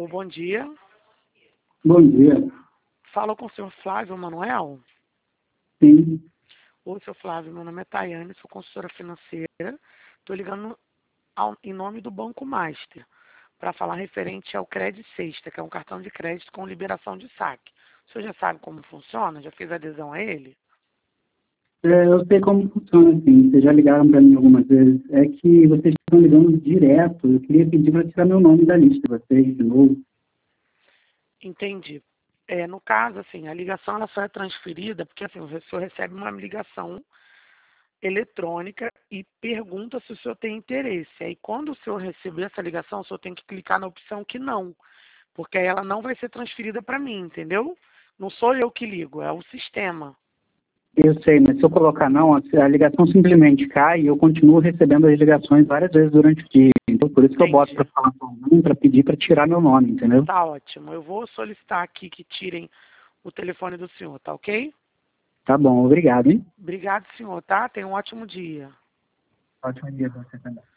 Alô, bom dia. Bom dia. Falo com o senhor Flávio Manuel. Sim. Oi, seu Flávio, meu nome é Tayane, sou consultora financeira. Estou ligando em nome do Banco Master para falar referente ao Crédito Sexta, que é um cartão de crédito com liberação de saque. O senhor já sabe como funciona? Já fez adesão a ele? Eu sei como funciona, assim. Vocês já ligaram para mim algumas vezes. É que vocês estão ligando direto. Eu queria pedir para tirar meu nome da lista de vocês de novo. Entendi. No caso, assim, a ligação ela só é transferida porque assim, o senhor recebe uma ligação eletrônica e pergunta se o senhor tem interesse. Aí, quando o senhor receber essa ligação, o senhor tem que clicar na opção que não, porque aí ela não vai ser transferida para mim, entendeu? Não sou eu que ligo, é o sistema. Eu sei, mas se eu colocar não, a ligação simplesmente cai e eu continuo recebendo as ligações várias vezes durante o dia. Então, por isso que eu boto para Entendi. falar com alguém, para pedir para tirar meu nome, entendeu? Tá ótimo. Eu vou solicitar aqui que tirem o telefone do senhor, tá ok? Tá bom, obrigado, hein? Obrigado, senhor, tá? Tenha um ótimo dia. Ótimo dia para você também.